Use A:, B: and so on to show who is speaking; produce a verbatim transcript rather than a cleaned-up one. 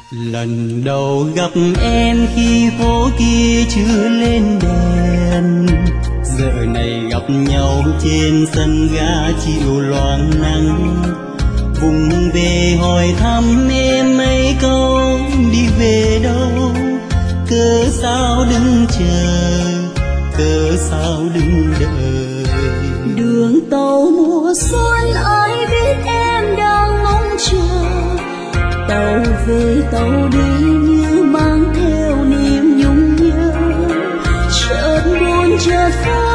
A: Lần đầu gặp em khi phố kia chưa lên đèn, giờ này gặp nhau trên sân ga chiều loang nắng. Vùng về hỏi thăm em mấy câu đi về đâu, cớ sao đứng chờ, cớ sao đứng đợi.
B: Đường tàu mùa xuân ai biết em đang mong chờ, tàu về tàu đi như mang theo niềm nhung nhớ. Chợt buồn chợt vui